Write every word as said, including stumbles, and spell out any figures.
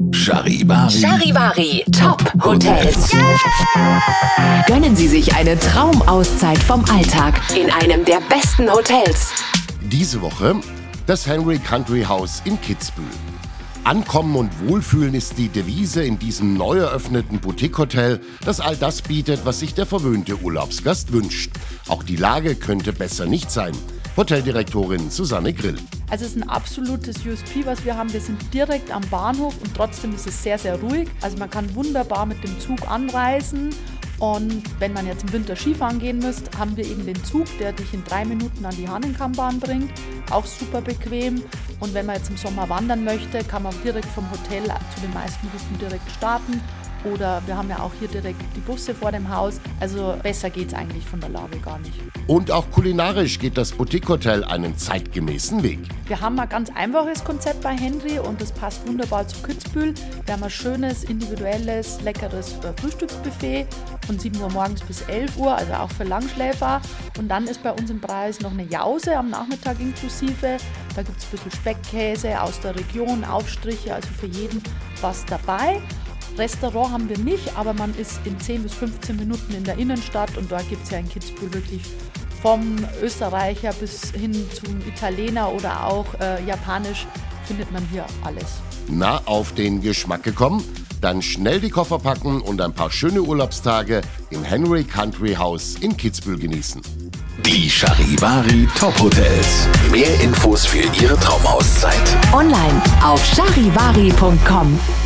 Charivari. Charivari Top Hotels. Yeah! Gönnen Sie sich eine Traumauszeit vom Alltag in einem der besten Hotels. Diese Woche das Henry Country House in Kitzbühel. Ankommen und Wohlfühlen ist die Devise in diesem neu eröffneten Boutique-Hotel, das all das bietet, was sich der verwöhnte Urlaubsgast wünscht. Auch die Lage könnte besser nicht sein. Hoteldirektorin Susanne Grill. Also es ist ein absolutes U S P, was wir haben. Wir sind direkt am Bahnhof und trotzdem ist es sehr, sehr ruhig. Also man kann wunderbar mit dem Zug anreisen. Und wenn man jetzt im Winter Skifahren gehen müsst, haben wir eben den Zug, der dich in drei Minuten an die Hahnenkammbahn bringt. Auch super bequem. Und wenn man jetzt im Sommer wandern möchte, kann man direkt vom Hotel zu den meisten Routen direkt starten. Oder wir haben ja auch hier direkt die Busse vor dem Haus. Also besser geht es eigentlich von der Lage gar nicht. Und auch kulinarisch geht das Boutique-Hotel einen zeitgemäßen Weg. Wir haben ein ganz einfaches Konzept bei Henry und das passt wunderbar zu Kitzbühel. Wir haben ein schönes, individuelles, leckeres Frühstücksbuffet von sieben Uhr morgens bis elf Uhr, also auch für Langschläfer. Und dann ist bei uns im Preis noch eine Jause am Nachmittag inklusive. Da gibt es ein bisschen Speckkäse aus der Region, Aufstriche, also für jeden was dabei. Restaurant haben wir nicht, aber man ist in zehn bis fünfzehn Minuten in der Innenstadt und da gibt es ja in Kitzbühel wirklich vom Österreicher bis hin zum Italiener oder auch äh, Japanisch findet man hier alles. Na, auf den Geschmack gekommen? Dann schnell die Koffer packen und ein paar schöne Urlaubstage im Henry Country House in Kitzbühel genießen. Die Charivari Top Hotels. Mehr Infos für Ihre Traumauszeit Online auf charivari punkt com.